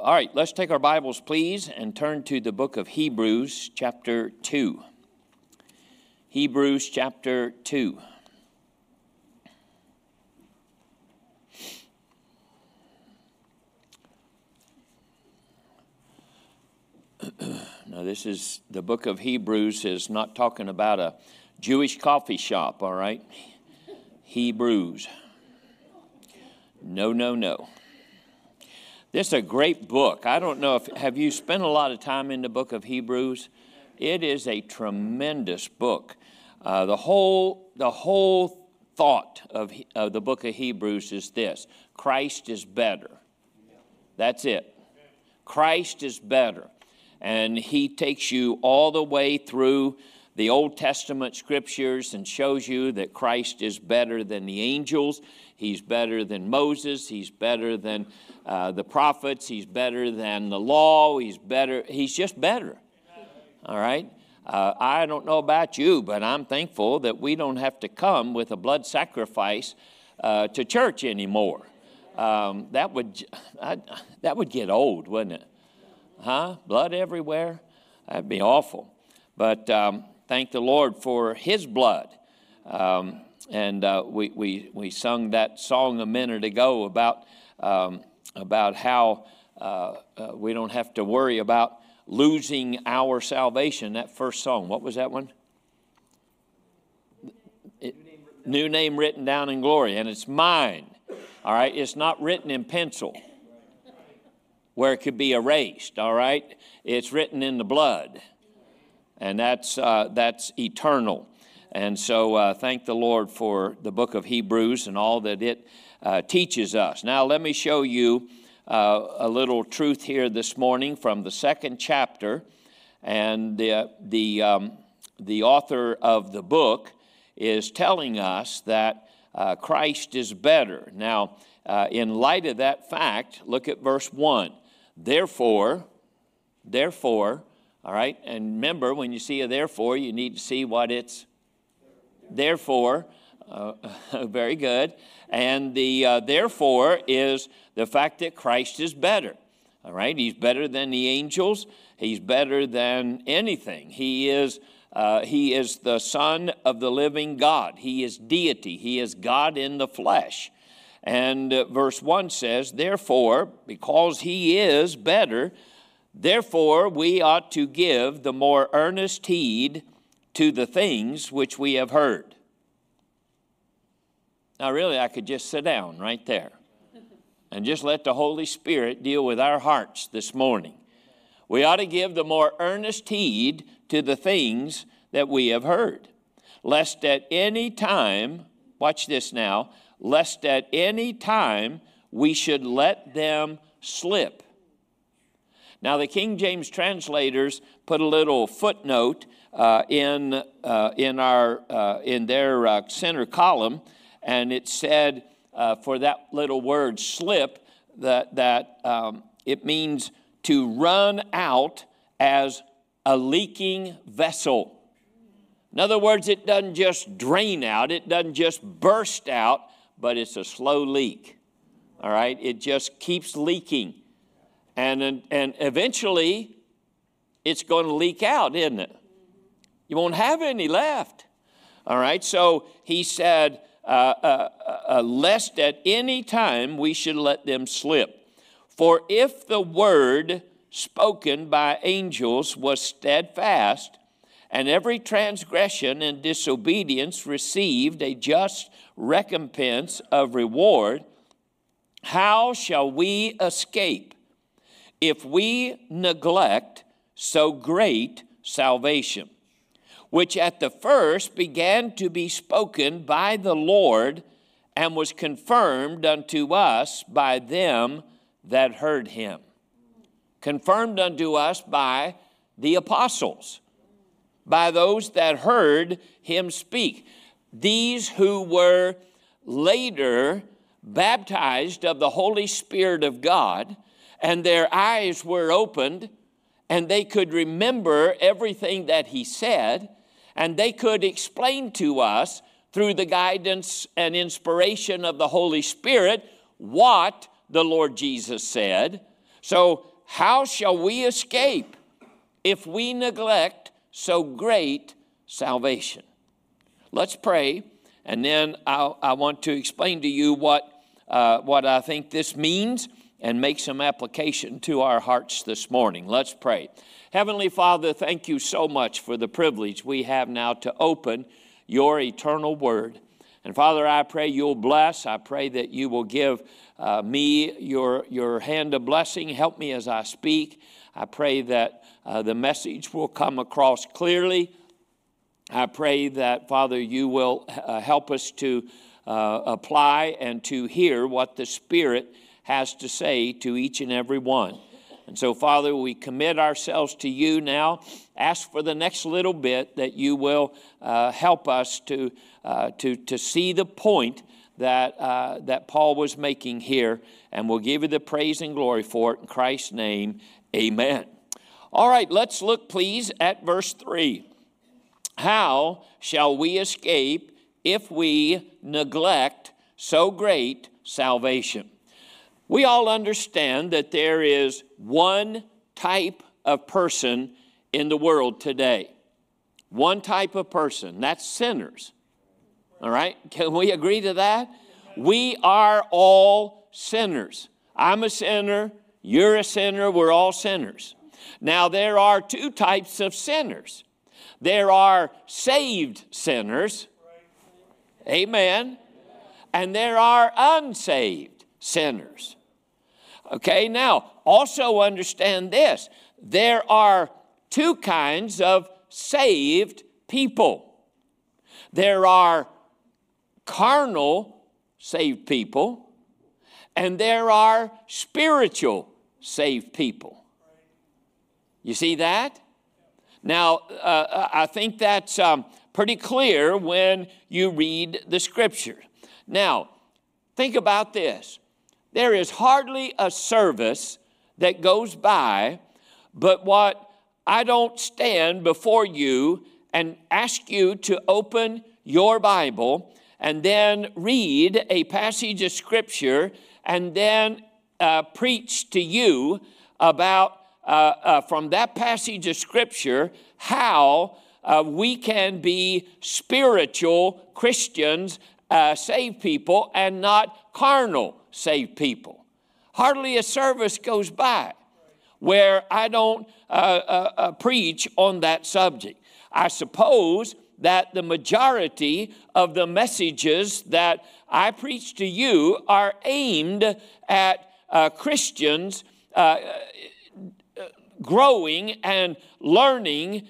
All right, let's take our Bibles, please, and turn to the book of Hebrews, chapter 2. Hebrews, chapter 2. Now, this is, the book of Hebrews is not talking about a Jewish coffee shop, all right? Hebrews. No, no, no. This is a great book. I don't know if, have you spent a lot of time in the book of Hebrews? It is a tremendous book. The whole thought of the book of Hebrews is this: Christ is better. That's it. Christ is better. And he takes you all the way through the Old Testament scriptures and shows you that Christ is better than the angels. He's better than Moses. He's better than the prophets. He's better than the law. He's better. He's just better. All right? I don't know about you, but I'm thankful that we don't have to come with a blood sacrifice to church anymore. That would get old, wouldn't it? Huh? Blood everywhere? That'd be awful. But thank the Lord for His blood. And we sung that song a minute ago about how we don't have to worry about losing our salvation. That first song, what was that one? New name written down in glory, and it's mine. All right, it's not written in pencil where it could be erased. All right, it's written in the blood, and that's eternal. And so thank the Lord for the book of Hebrews and all that it teaches us. Now let me show you a little truth here this morning from the second chapter, and the author of the book is telling us that Christ is better. Now, in light of that fact, look at verse 1. Therefore, all right, and remember, when you see a therefore, you need to see what it's therefore. Very good. And the therefore is the fact that Christ is better. All right, He's better than the angels. He's better than anything. He is the Son of the living God. He is deity. He is God in the flesh. And verse 1 says, therefore, because He is better, therefore we ought to give the more earnest heed to the things which we have heard. Now, really, I could just sit down right there and just let the Holy Spirit deal with our hearts this morning. We ought to give the more earnest heed to the things that we have heard, lest at any time, watch this now, lest at any time we should let them slip. Now, the King James translators put a little footnote in their center column, and it said for that little word slip that it means to run out as a leaking vessel. In other words, it doesn't just drain out, it doesn't just burst out, but it's a slow leak. All right, it just keeps leaking, and eventually it's going to leak out, isn't it? You won't have any left. All right, so he said, lest at any time we should let them slip. For if the word spoken by angels was steadfast, and every transgression and disobedience received a just recompense of reward, how shall we escape if we neglect so great salvation, which at the first began to be spoken by the Lord and was confirmed unto us by them that heard Him? Confirmed unto us by the apostles, by those that heard Him speak. These who were later baptized of the Holy Spirit of God, and their eyes were opened, and they could remember everything that He said, and they could explain to us through the guidance and inspiration of the Holy Spirit what the Lord Jesus said. So how shall we escape if we neglect so great salvation? Let's pray, and then I want to explain to you what I think this means and make some application to our hearts this morning. Let's pray. Heavenly Father, thank you so much for the privilege we have now to open your eternal word. And Father, I pray you'll bless. I pray that you will give me your hand of blessing. Help me as I speak. I pray that the message will come across clearly. I pray that, Father, you will help us to apply and to hear what the Spirit has to say to each and every one. And so, Father, we commit ourselves to you now. Ask for the next little bit that you will help us to see the point that Paul was making here, and we'll give you the praise and glory for it in Christ's name. Amen. All right, let's look, please, at verse 3. How shall we escape if we neglect so great salvation? We all understand that there is one type of person in the world today. One type of person, that's sinners. All right, can we agree to that? We are all sinners. I'm a sinner, you're a sinner, we're all sinners. Now, there are two types of sinners. There are saved sinners, amen, and there are unsaved sinners. Okay, now, also understand this. There are two kinds of saved people. There are carnal saved people, and there are spiritual saved people. You see that? Now, I think that's pretty clear when you read the Scripture. Now, think about this. There is hardly a service that goes by, but what I don't stand before you and ask you to open your Bible and then read a passage of Scripture and then preach to you about from that passage of Scripture how we can be spiritual Christians, saved people, and not carnal saved people. Hardly a service goes by where I don't preach on that subject. I suppose that the majority of the messages that I preach to you are aimed at Christians growing and learning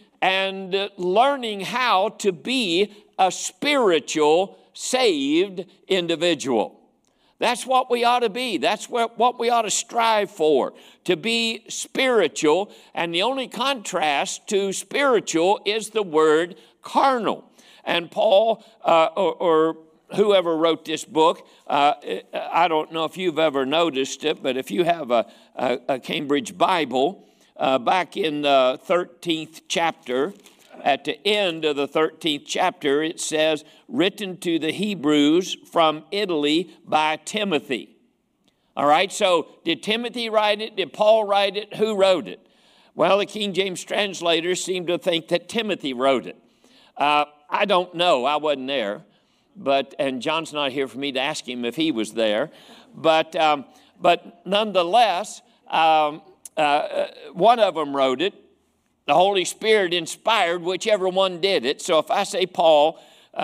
how to be a spiritual saved individual. That's what we ought to be. That's what we ought to strive for, to be spiritual. And the only contrast to spiritual is the word carnal. And Paul, or whoever wrote this book, I don't know if you've ever noticed it, but if you have a Cambridge Bible, back in the 13th chapter, at the end of the 13th chapter, it says, written to the Hebrews from Italy by Timothy. All right, so did Timothy write it? Did Paul write it? Who wrote it? Well, the King James translators seem to think that Timothy wrote it. I don't know. I wasn't there. And John's not here for me to ask him if he was there. But nonetheless, one of them wrote it. The Holy Spirit inspired whichever one did it. So if I say Paul,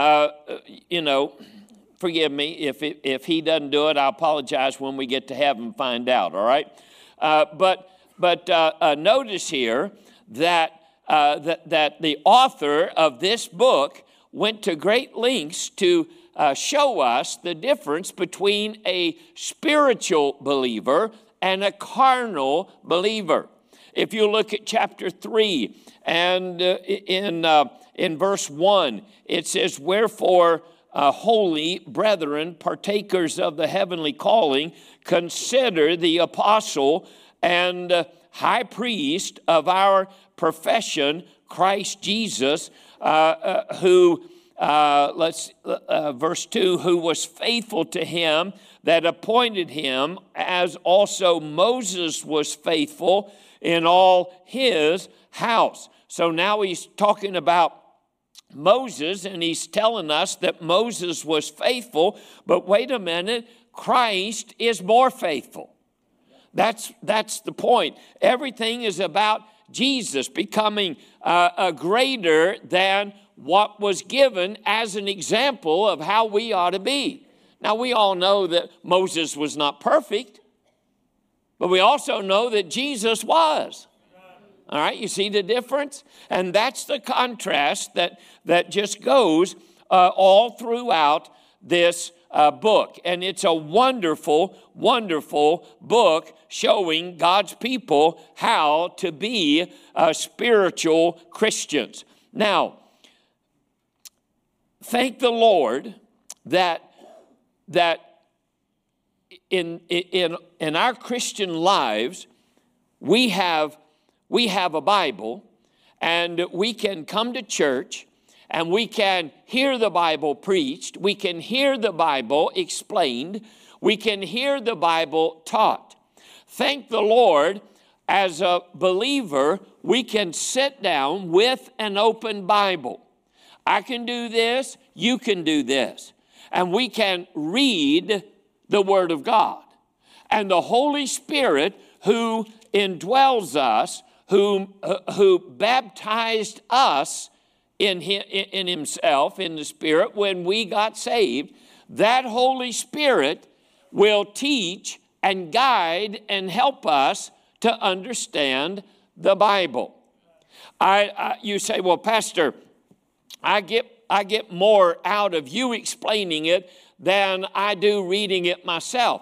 forgive me. If he doesn't do it, I'll apologize when we get to heaven and find out, all right? But notice here that the author of this book went to great lengths to show us the difference between a spiritual believer and a carnal believer. If you look at chapter 3 and in verse 1, it says, wherefore, holy brethren, partakers of the heavenly calling, consider the apostle and high priest of our profession, Christ Jesus, who verse 2, who was faithful to him that appointed him, as also Moses was faithful in all his house. So now he's talking about Moses, and he's telling us that Moses was faithful, but wait a minute, Christ is more faithful. That's the point. Everything is about Jesus becoming greater than what was given as an example of how we ought to be. Now, we all know that Moses was not perfect, but we also know that Jesus was. All right, you see the difference? And that's the contrast that just goes all throughout this book. And it's a wonderful, wonderful book showing God's people how to be spiritual Christians. Now, thank the Lord that in our Christian lives, we have a Bible, and we can come to church, and we can hear the Bible preached, we can hear the Bible explained, we can hear the Bible taught. Thank the Lord, as a believer, we can sit down with an open Bible. I can do this, you can do this. And we can read the Word of God. And the Holy Spirit who indwells us, who baptized us in himself, in the Spirit, when we got saved, that Holy Spirit will teach and guide and help us to understand the Bible. You say, well, Pastor, I get more out of you explaining it than I do reading it myself.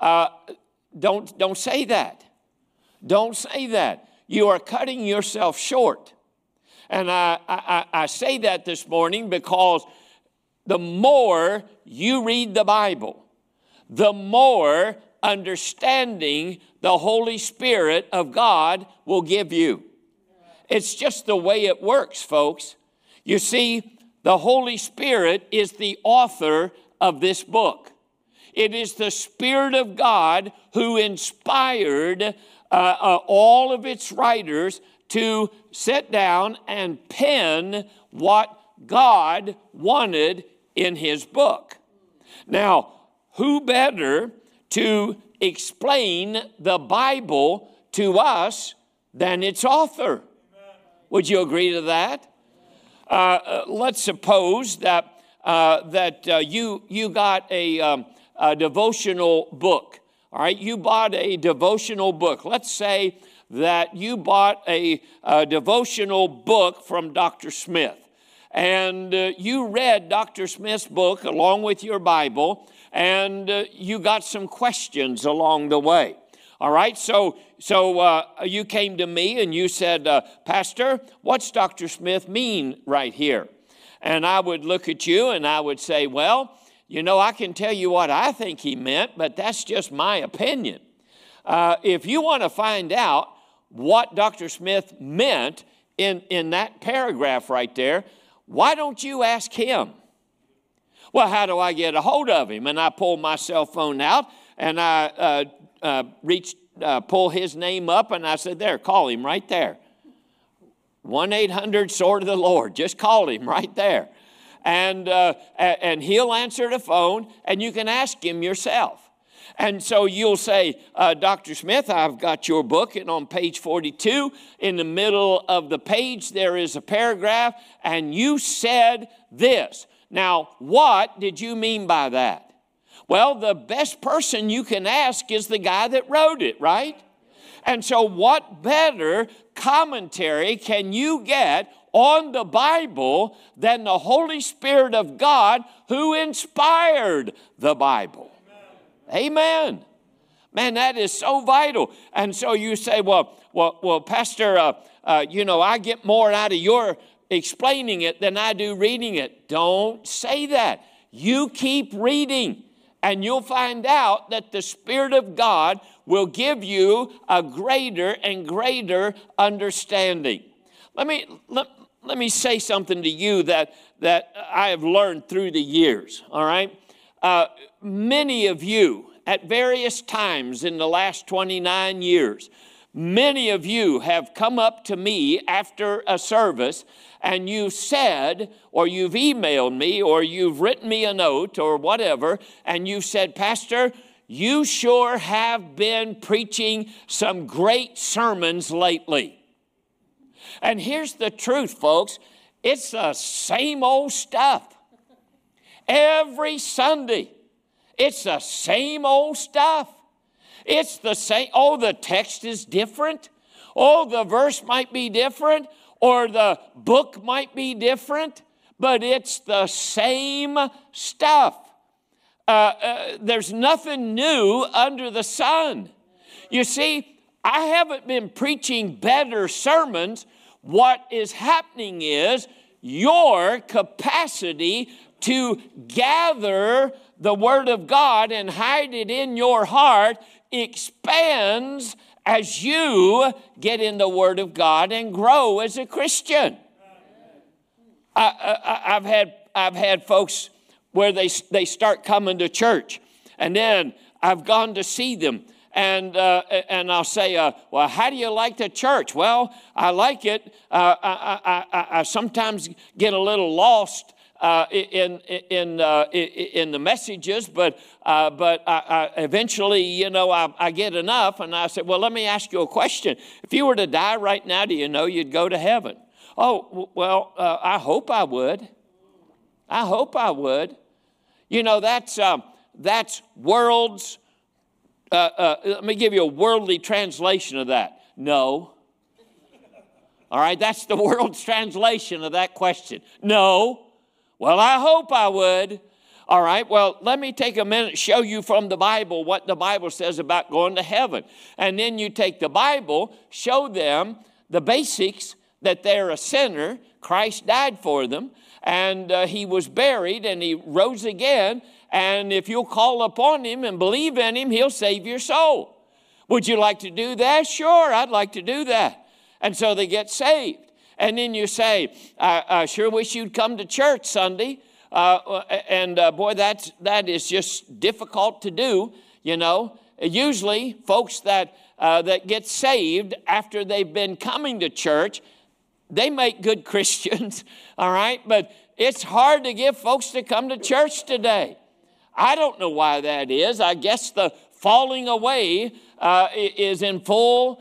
Don't say that. Don't say that. You are cutting yourself short. And I say that this morning because the more you read the Bible, the more understanding the Holy Spirit of God will give you. It's just the way it works, folks. You see, the Holy Spirit is the author of this book. It is the Spirit of God who inspired all of its writers to sit down and pen what God wanted in his book. Now, who better to explain the Bible to us than its author? Would you agree to that? Let's suppose that you got a devotional book. All right, you bought a devotional book. Let's say that you bought a devotional book from Dr. Smith, and you read Dr. Smith's book along with your Bible, and you got some questions along the way. All right, so you came to me and you said, Pastor, what's Dr. Smith mean right here? And I would look at you and I would say, well, you know, I can tell you what I think he meant, but that's just my opinion. If you want to find out what Dr. Smith meant in that paragraph right there, why don't you ask him? Well, how do I get a hold of him? And I pulled my cell phone out and I pull his name up and I said, there, call him right there. 1-800-SWORD of the Lord. Just call him right there. And he'll answer the phone, and you can ask him yourself. And so you'll say, Dr. Smith, I've got your book, and on page 42, in the middle of the page, there is a paragraph, and you said this. Now, what did you mean by that? Well, the best person you can ask is the guy that wrote it, right? And so what better commentary can you get on the Bible than the Holy Spirit of God who inspired the Bible? Amen. Man, that is so vital. And so you say, well, Pastor, I get more out of your explaining it than I do reading it. Don't say that. You keep reading, and you'll find out that the Spirit of God will give you a greater and greater understanding. Let let me say something to you that I have learned through the years, all right? Many of you, at various times in the last 29 years, many of you have come up to me after a service and you've said, or you've emailed me, or you've written me a note or whatever, and you've said, Pastor, you sure have been preaching some great sermons lately. And here's the truth, folks. It's the same old stuff. Every Sunday, it's the same old stuff. It's the same. Oh, the text is different. Oh, the verse might be different, or the book might be different, but it's the same stuff. There's nothing new under the sun. You see, I haven't been preaching better sermons. What is happening is your capacity to gather the Word of God and hide it in your heart expands as you get in the Word of God and grow as a Christian. I've had folks where they start coming to church, and then I've gone to see them, and I'll say, well, how do you like the church? Well, I like it. I sometimes get a little lost in the messages, but I eventually, I get enough, and I said, well, let me ask you a question. If you were to die right now, do you know you'd go to heaven? Oh, well, I hope I would. I hope I would. That's world's, let me give you a worldly translation of that. No. All right, that's the world's translation of that question. No. Well, I hope I would. All right, well, let me take a minute, show you from the Bible what the Bible says about going to heaven. And then you take the Bible, show them the basics, that they're a sinner, Christ died for them, and he was buried and he rose again, and if you'll call upon him and believe in him, he'll save your soul. Would you like to do that? Sure, I'd like to do that. And so they get saved. And then you say, I sure wish you'd come to church Sunday. Boy, that is just difficult to do, Usually, folks that get saved after they've been coming to church, they make good Christians, all right? But it's hard to get folks to come to church today. I don't know why that is. I guess the falling away is in full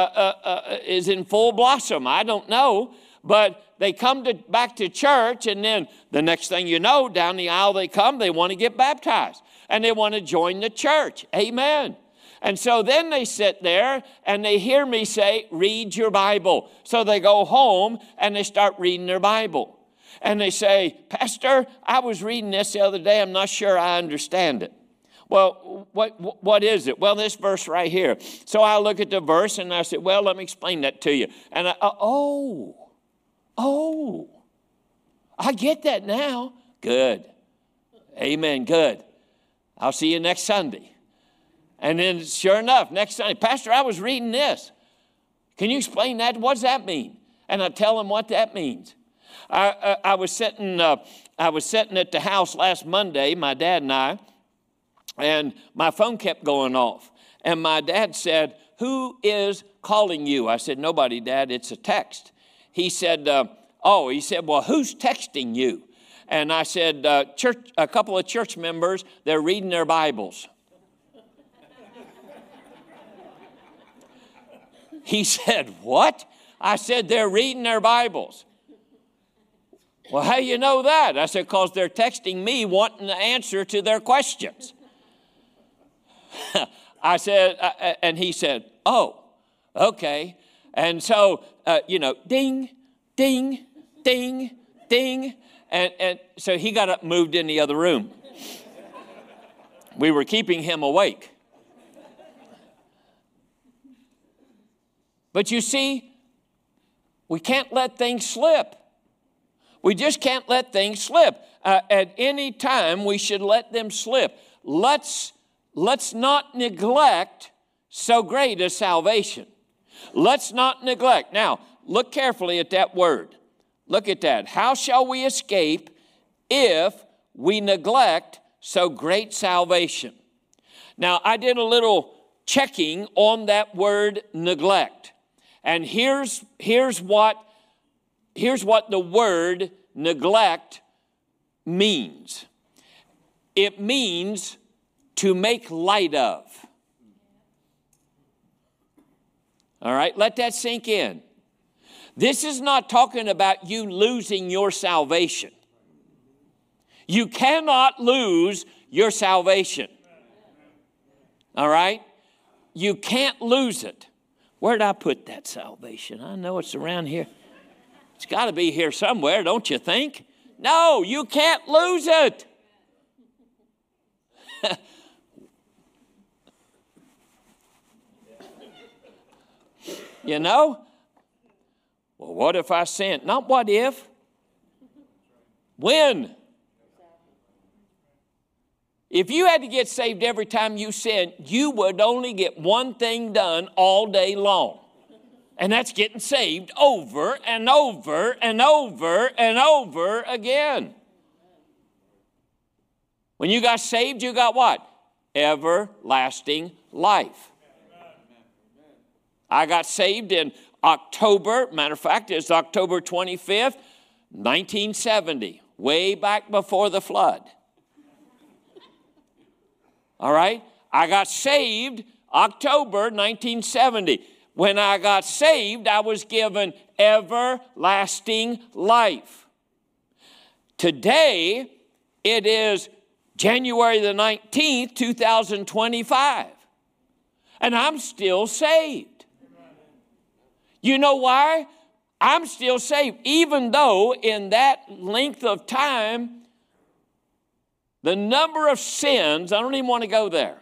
blossom. I don't know. But they come back to church, and then the next thing you know, down the aisle they come, they want to get baptized. And they want to join the church. Amen. And so then they sit there and they hear me say, read your Bible. So they go home and they start reading their Bible. And they say, Pastor, I was reading this the other day. I'm not sure I understand it. Well, what is it? Well, this verse right here. So I look at the verse and I said, well, let me explain that to you. And I get that now. Good. Amen. Good. I'll see you next Sunday. And then sure enough, next Sunday, Pastor, I was reading this. Can you explain that? What does that mean? And I tell them what that means. I was sitting at the house last Monday, my dad and I, and my phone kept going off. And my dad said, who is calling you? I said, nobody, Dad, it's a text. He said, well, who's texting you? And I said, a couple of church members, they're reading their Bibles. He said, what? I said, they're reading their Bibles. Well, how do you know that? I said, because they're texting me wanting the answer to their questions. I said, and he said, oh, okay. And so, ding, ding, ding, ding. And so he got up and moved in the other room. We were keeping him awake. But you see, we can't let things slip. We just can't let things slip. At any time, we should let them slip. Let's not neglect so great a salvation. Let's not neglect. Now, look carefully at that word. Look at that. How shall we escape if we neglect so great salvation? Now, I did a little checking on that word neglect. And here's what the word neglect means. It means to make light of. All right, let that sink in. This is not talking about you losing your salvation. You cannot lose your salvation. All right? You can't lose it. Where did I put that salvation? I know it's around here. It's got to be here somewhere, don't you think? No, you can't lose it. You know? Well, what if I sin? Not what if. When? If you had to get saved every time you sinned, you would only get one thing done all day long. And that's getting saved over and over and over and over again. When you got saved, you got what? Everlasting life. I got saved in October. Matter of fact, it's October 25th, 1970, way back before the flood. All right? I got saved October 1970. When I got saved, I was given everlasting life. Today, it is January the 19th, 2025. And I'm still saved. You know why? I'm still saved, even though in that length of time, the number of sins, I don't even want to go there.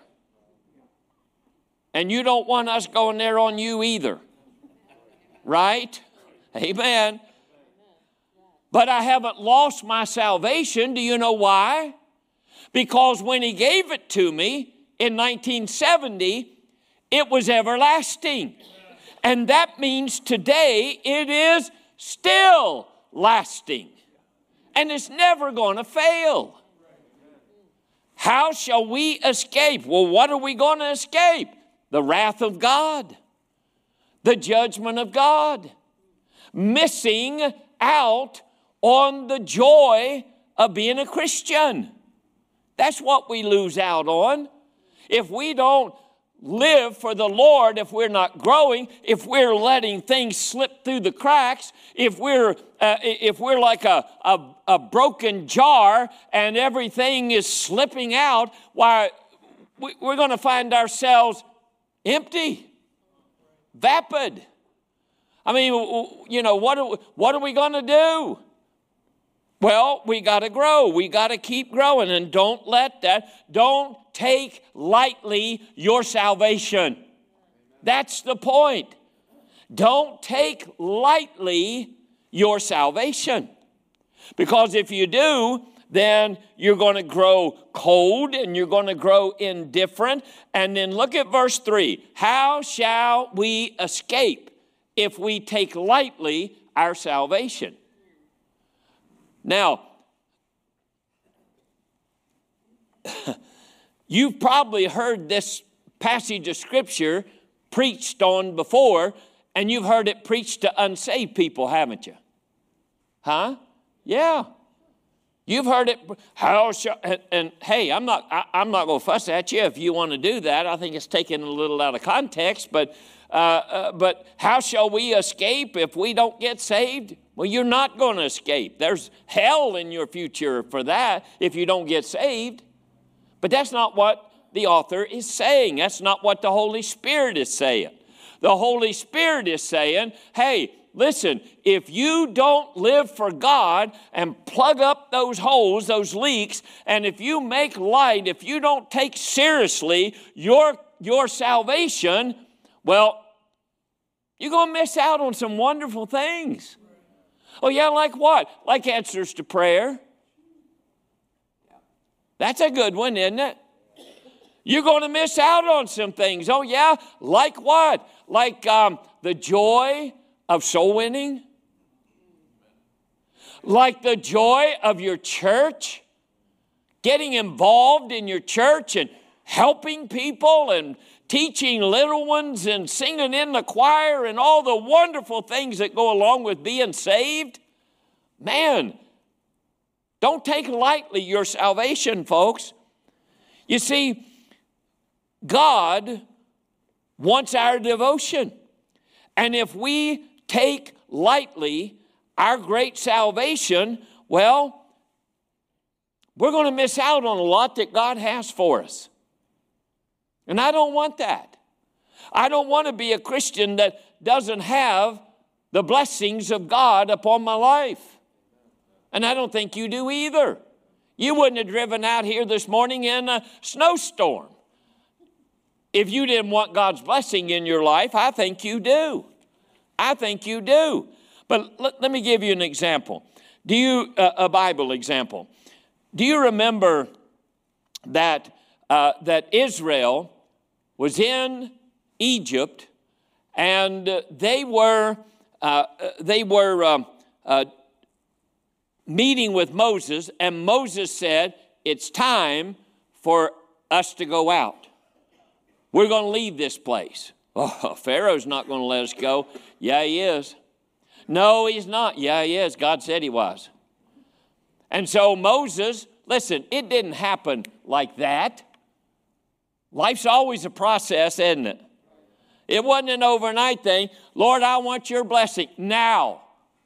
And you don't want us going there on you either. Right? Amen. But I haven't lost my salvation. Do you know why? Because when He gave it to me in 1970, it was everlasting. And that means today it is still lasting. And it's never going to fail. How shall we escape? Well, what are we going to escape? The wrath of God, the judgment of God, missing out on the joy of being a Christian. That's what we lose out on. If we don't live for the Lord, if we're not growing, if we're letting things slip through the cracks, if we're like a broken jar and everything is slipping out, why, we're going to find ourselves empty, vapid. I mean, you know, what are we going to do? Well, we got to grow. We got to keep growing, and don't take lightly your salvation. That's the point. Don't take lightly your salvation. Because if you do, then you're going to grow cold and you're going to grow indifferent. And then look at verse 3. How shall we escape if we take lightly our salvation? Now, you've probably heard this passage of Scripture preached on before, and you've heard it preached to unsaved people, haven't you? Huh? Yeah. You've heard it. And hey, I'm not going to fuss at you if you want to do that. I think it's taken a little out of context. But how shall we escape if we don't get saved? Well, you're not going to escape. There's hell in your future for that if you don't get saved. But that's not what the author is saying. That's not what the Holy Spirit is saying. The Holy Spirit is saying, hey, listen, if you don't live for God and plug up those holes, those leaks, and if you make light, if you don't take seriously your salvation, well, you're going to miss out on some wonderful things. Oh, yeah, like what? Like answers to prayer. That's a good one, isn't it? You're going to miss out on some things. Oh, yeah, like what? Like the joy of soul winning. Like the joy of your church, getting involved in your church and helping people and teaching little ones and singing in the choir and all the wonderful things that go along with being saved. Man, don't take lightly your salvation, folks. You see, God wants our devotion. And if we take lightly our great salvation, well, we're going to miss out on a lot that God has for us. And I don't want that. I don't want to be a Christian that doesn't have the blessings of God upon my life. And I don't think you do either. You wouldn't have driven out here this morning in a snowstorm if you didn't want God's blessing in your life. I think you do. I think you do. But let me give you an example. A Bible example. Do you remember that Israel was in Egypt, and they were meeting with Moses, and Moses said, "It's time for us to go out. We're going to leave this place." Oh, Pharaoh's not going to let us go. Yeah, he is. No, he's not. Yeah, he is. God said he was. And so Moses, listen, it didn't happen like that. Life's always a process, isn't it? It wasn't an overnight thing. Lord, I want your blessing now.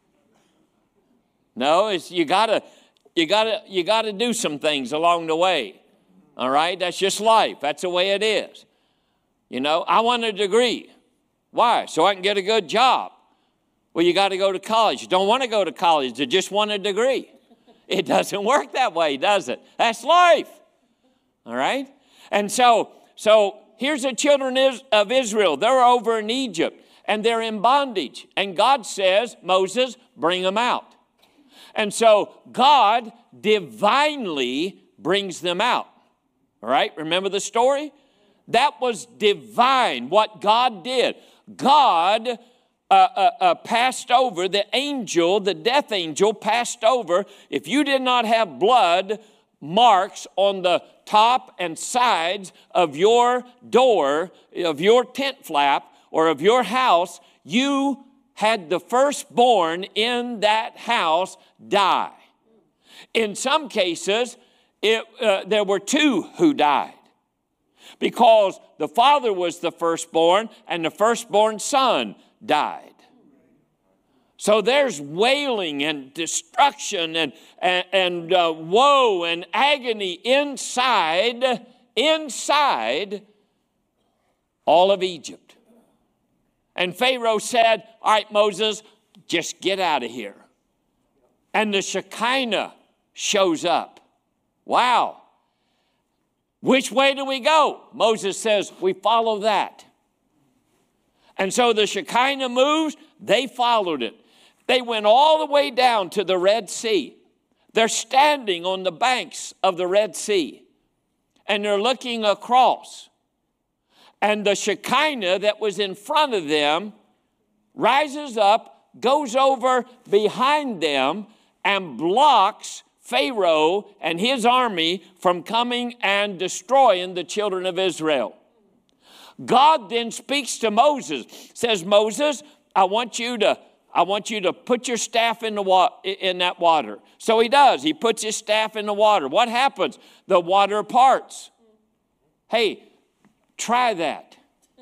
No, you gotta do some things along the way. All right, that's just life. That's the way it is. You know, I want a degree. Why? So I can get a good job. Well, you got to go to college. You don't want to go to college. You just want a degree. It doesn't work that way, does it? That's life. All right? And so here's the children of Israel. They're over in Egypt, and they're in bondage. And God says, Moses, bring them out. And so God divinely brings them out. All right? Remember the story? That was divine, what God did. God passed over, the angel, the death angel passed over. If you did not have blood marks on the top and sides of your door, of your tent flap, or of your house, you had the firstborn in that house die. In some cases, there were two who died, because the father was the firstborn and the firstborn son died. So there's wailing and destruction and woe and agony inside all of Egypt. And Pharaoh said, all right, Moses, just get out of here. And the Shekinah shows up. Wow. Which way do we go? Moses says, we follow that. And so the Shekinah moves, they followed it. They went all the way down to the Red Sea. They're standing on the banks of the Red Sea, and they're looking across. And the Shekinah that was in front of them rises up, goes over behind them, and blocks Pharaoh and his army from coming and destroying the children of Israel. God then speaks to Moses, says, Moses, I want you to put your staff in that water. So he does. He puts his staff in the water. What happens? The water parts. Hey, try that.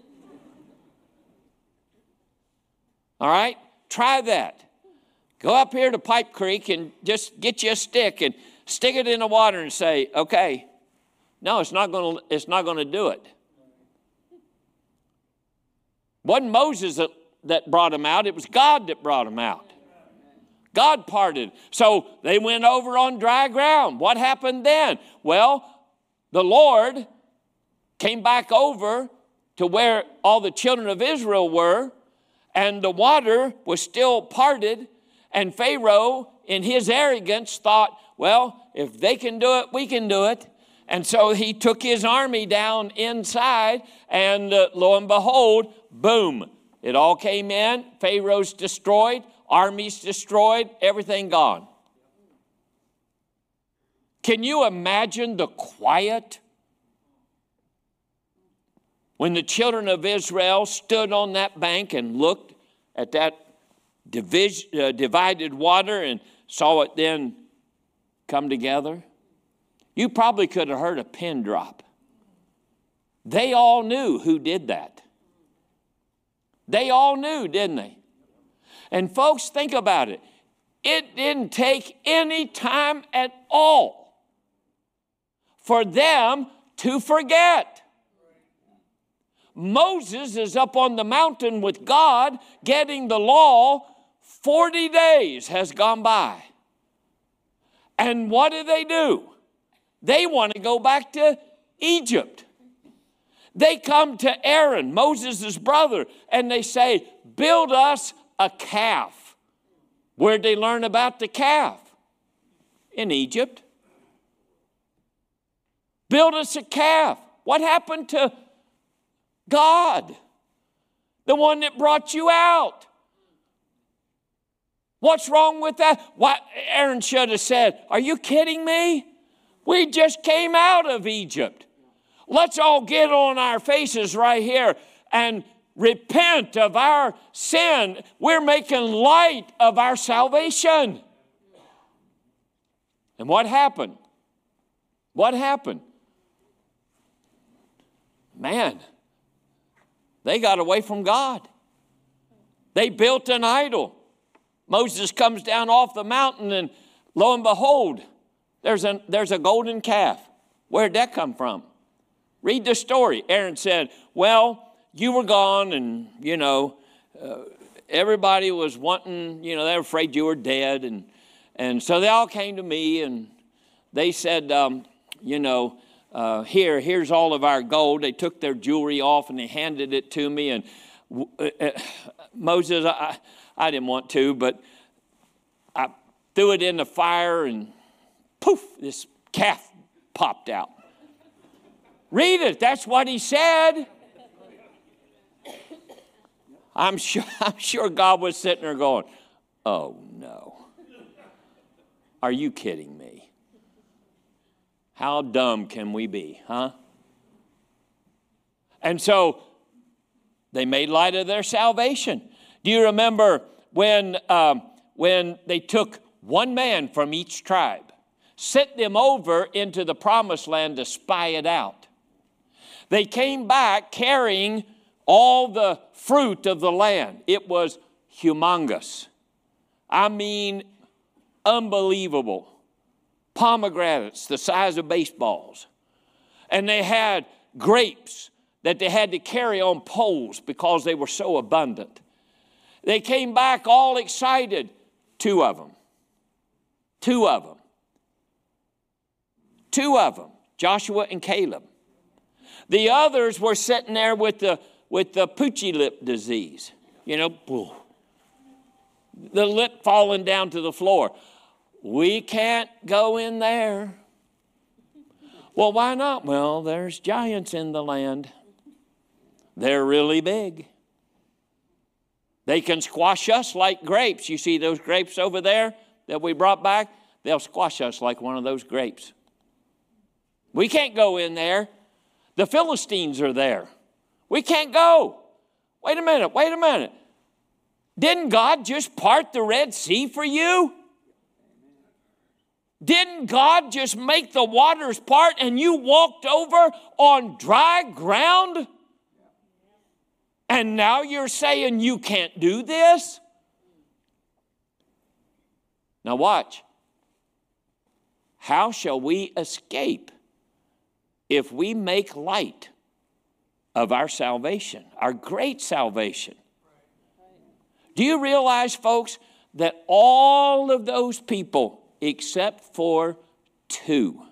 All right? Try that. Go up here to Pipe Creek and just get you a stick and stick it in the water and say, okay. No, it's not going to do it. Wasn't Moses that brought him out. It was God that brought him out. God parted. So they went over on dry ground. What happened then? Well, the Lord came back over to where all the children of Israel were, and the water was still parted, and Pharaoh, in his arrogance, thought, well, if they can do it, we can do it. And so he took his army down inside, and lo and behold, boom, it all came in. Pharaoh's destroyed, armies destroyed, everything gone. Can you imagine the quiet when the children of Israel stood on that bank and looked at that divided water and saw it then come together? You probably could have heard a pin drop. They all knew who did that. They all knew, didn't they? And folks, think about it. It didn't take any time at all for them to forget. Moses is up on the mountain with God getting the law. 40 days has gone by. And what do? They want to go back to Egypt. They come to Aaron, Moses' brother, and they say, build us a calf. Where'd they learn about the calf? In Egypt. Build us a calf. What happened to God? The one that brought you out. What's wrong with that? Why, Aaron should have said, are you kidding me? We just came out of Egypt. Let's all get on our faces right here and repent of our sin. We're making light of our salvation. And what happened? What happened? Man, they got away from God. They built an idol. Moses comes down off the mountain and lo and behold, there's a golden calf. Where'd that come from? Read the story. Aaron said, well, you were gone and, everybody was wanting, they were afraid you were dead. And so they all came to me and they said, here's all of our gold. They took their jewelry off and they handed it to me. And Moses, I didn't want to, but I threw it in the fire and poof, this calf popped out. Read it. That's what he said. I'm sure God was sitting there going, oh no. Are you kidding me? How dumb can we be, huh? And so they made light of their salvation. Do you remember when they took one man from each tribe, sent them over into the promised land to spy it out? They came back carrying all the fruit of the land. It was humongous. I mean, unbelievable. Pomegranates the size of baseballs. And they had grapes that they had to carry on poles because they were so abundant. They came back all excited. Two of them, Joshua and Caleb. The others were sitting there with the poochie lip disease. The lip falling down to the floor. We can't go in there. Well, why not? Well, there's giants in the land. They're really big. They can squash us like grapes. You see those grapes over there that we brought back? They'll squash us like one of those grapes. We can't go in there. The Philistines are there. We can't go. Wait a minute. Didn't God just part the Red Sea for you? Didn't God just make the waters part and you walked over on dry ground? And now you're saying you can't do this? Now watch. How shall we escape if we make light of our salvation, our great salvation? Do you realize, folks, that all of those people, except for two,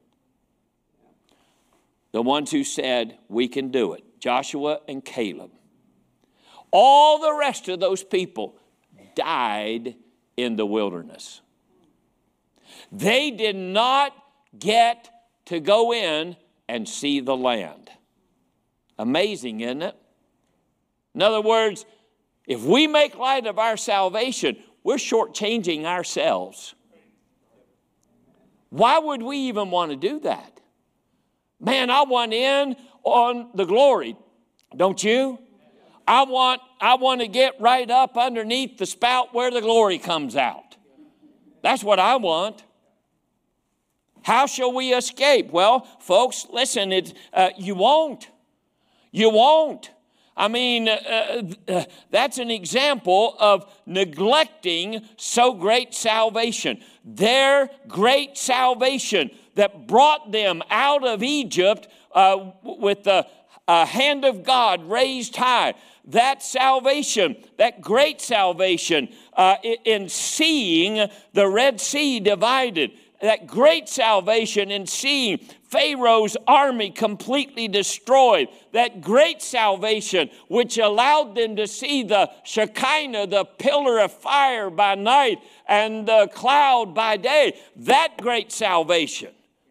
the ones who said, we can do it, Joshua and Caleb, all the rest of those people died in the wilderness. They did not get to go in and see the land. Amazing, isn't it? In other words, if we make light of our salvation, we're shortchanging ourselves. Why would we even want to do that? Man, I want in on the glory, don't you? I want to get right up underneath the spout where the glory comes out. That's what I want. How shall we escape? Well, folks, listen, you won't. You won't. I mean, that's an example of neglecting so great salvation. Their great salvation that brought them out of Egypt with the hand of God raised high. That salvation, that great salvation in seeing the Red Sea divided, that great salvation in seeing Pharaoh's army completely destroyed, that great salvation which allowed them to see the Shekinah, the pillar of fire by night and the cloud by day, that great salvation.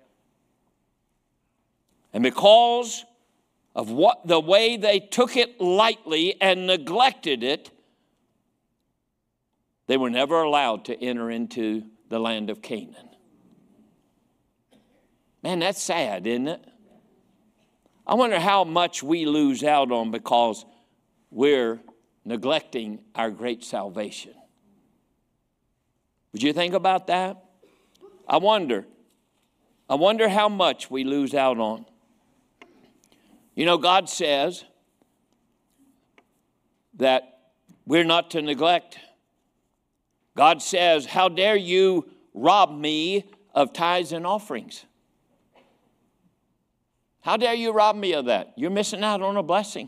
And because of the way they took it lightly and neglected it, they were never allowed to enter into the land of Canaan. Man, that's sad, isn't it? I wonder how much we lose out on because we're neglecting our great salvation. Would you think about that? I wonder how much we lose out on. You know, God says that we're not to neglect. God says, how dare you rob me of tithes and offerings? How dare you rob me of that? You're missing out on a blessing.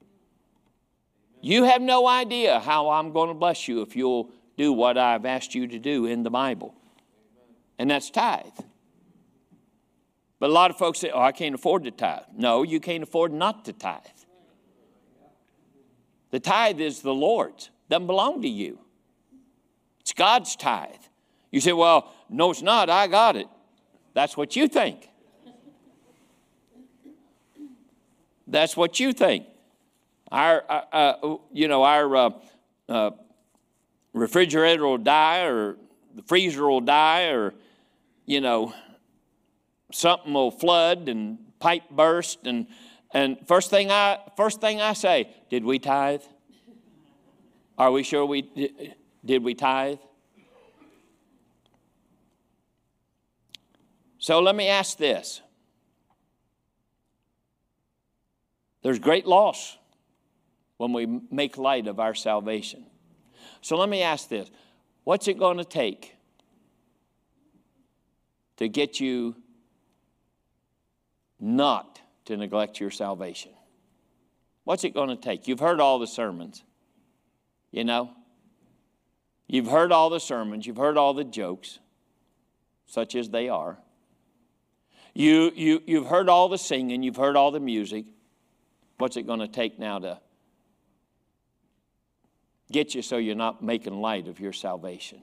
You have no idea how I'm going to bless you if you'll do what I've asked you to do in the Bible. And that's tithe. But a lot of folks say, oh, I can't afford to tithe. No, you can't afford not to tithe. The tithe is the Lord's. It doesn't belong to you. It's God's tithe. You say, well, no, it's not. I got it. That's what you think. That's what you think. Our refrigerator will die, or the freezer will die, or, something will flood and pipe burst. And first thing I say, did we tithe? Are we sure did we tithe? So let me ask this. There's great loss when we make light of our salvation. So let me ask this. What's it going to take to get you not to neglect your salvation? What's it going to take? You've heard all the sermons, You've heard all the sermons. You've heard all the jokes, such as they are. You've heard all the singing. You've heard all the music. What's it going to take now to get you so you're not making light of your salvation?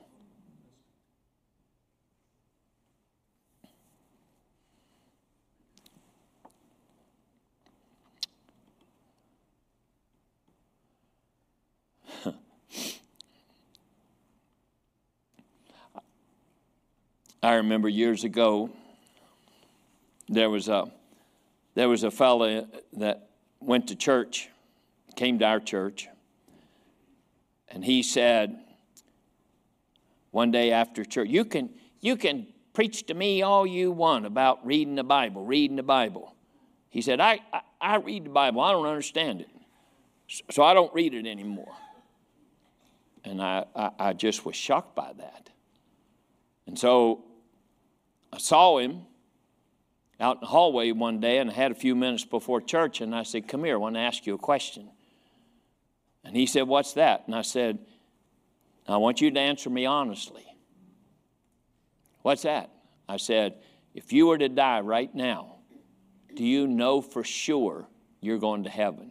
I remember years ago, there was a fellow that went to church, came to our church, and he said one day after church, you can preach to me all you want about reading the Bible. He said, I read the Bible, I don't understand it, so I don't read it anymore. And I just was shocked by that. And so I saw him out in the hallway one day, and I had a few minutes before church, and I said, come here, I want to ask you a question. And he said, what's that? And I said, I want you to answer me honestly. What's that? I said, if you were to die right now, do you know for sure you're going to heaven?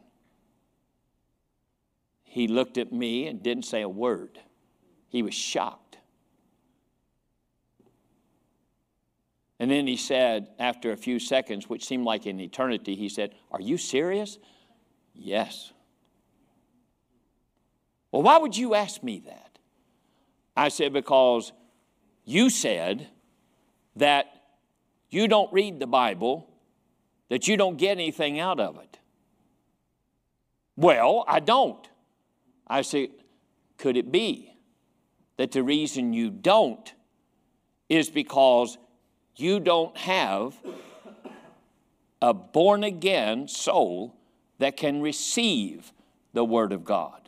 He looked at me and didn't say a word. He was shocked. And then he said, after a few seconds, which seemed like an eternity, he said, are you serious? Yes. Well, why would you ask me that? I said, because you said that you don't read the Bible, that you don't get anything out of it. Well, I don't. I say, could it be that the reason you don't is because you don't have a born-again soul that can receive the Word of God?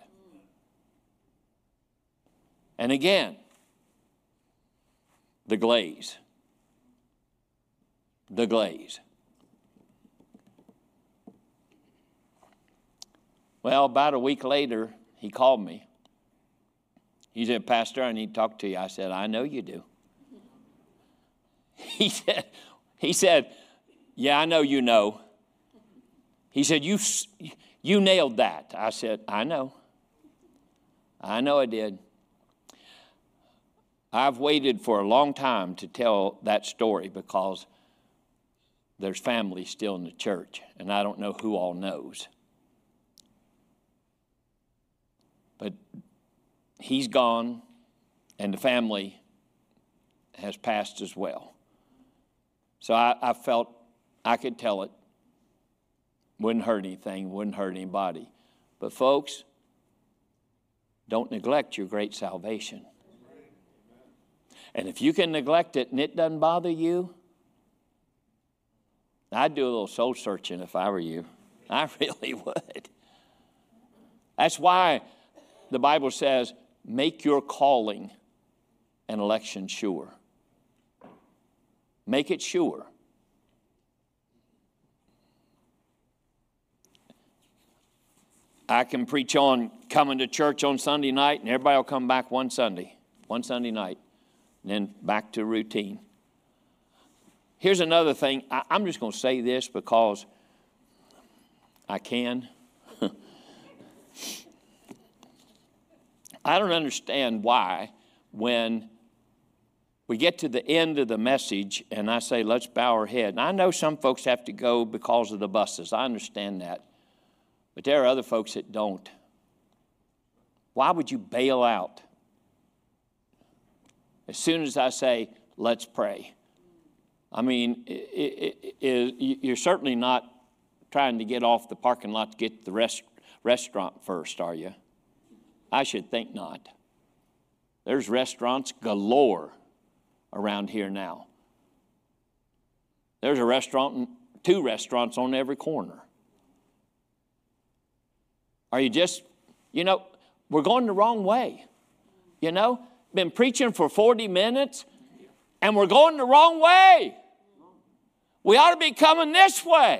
And again, the glaze. The glaze. Well, about a week later, he called me. He said, Pastor, I need to talk to you. I said, I know you do. He said, yeah, I know you know. He said, you nailed that. I said, I know. I know I did. I've waited for a long time to tell that story because there's family still in the church, and I don't know who all knows. But he's gone, and the family has passed as well. So I felt I could tell it. Wouldn't hurt anything, wouldn't hurt anybody. But folks, don't neglect your great salvation. And if you can neglect it and it doesn't bother you, I'd do a little soul searching if I were you. I really would. That's why the Bible says, make your calling and election sure. Make it sure. I can preach on coming to church on Sunday night, and everybody will come back one Sunday night, and then back to routine. Here's another thing. I'm just going to say this because I can. I don't understand why when we get to the end of the message and I say, let's bow our head. And I know some folks have to go because of the buses. I understand that. But there are other folks that don't. Why would you bail out? As soon as I say, let's pray. I mean, you're certainly not trying to get off the parking lot to get to the restaurant first, are you? I should think not. There's restaurants galore around here now. There's a restaurant, 2 restaurants on every corner. Are you just, we're going the wrong way. Been preaching for 40 minutes and we're going the wrong way. We ought to be coming this way.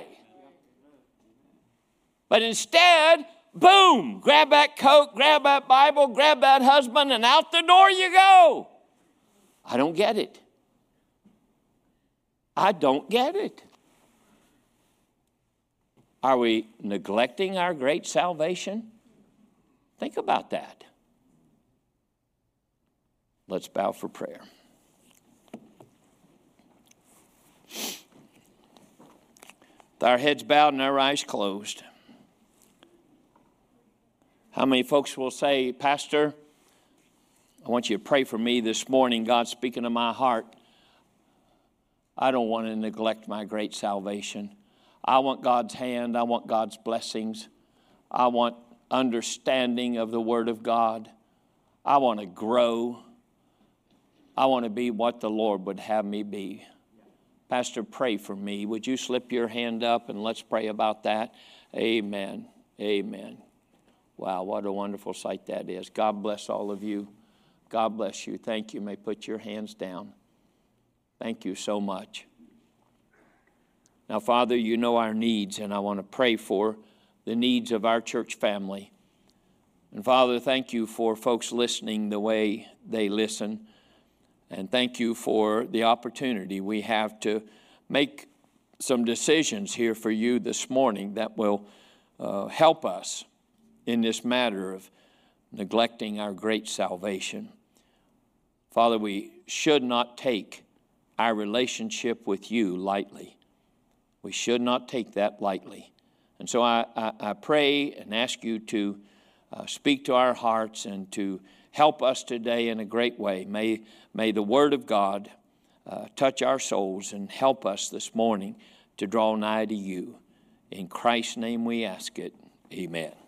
But instead, boom, grab that coat, grab that Bible, grab that husband, and out the door you go. I don't get it. I don't get it. Are we neglecting our great salvation? Think about that. Let's bow for prayer. With our heads bowed and our eyes closed. How many folks will say, Pastor, I want you to pray for me this morning. God's speaking to my heart. I don't want to neglect my great salvation. I want God's hand. I want God's blessings. I want understanding of the Word of God. I want to grow. I want to be what the Lord would have me be. Pastor, pray for me. Would you slip your hand up and let's pray about that? Amen. Amen. Wow, what a wonderful sight that is. God bless all of you. God bless you. Thank you. You may put your hands down. Thank you so much. Now, Father, you know our needs, and I want to pray for the needs of our church family. And Father, thank you for folks listening the way they listen. And thank you for the opportunity we have to make some decisions here for you this morning that will help us in this matter of neglecting our great salvation. Father, we should not take our relationship with you lightly. We should not take that lightly. And so I pray and ask you to speak to our hearts and to help us today in a great way. May the Word of God touch our souls and help us this morning to draw nigh to you. In Christ's name we ask it. Amen.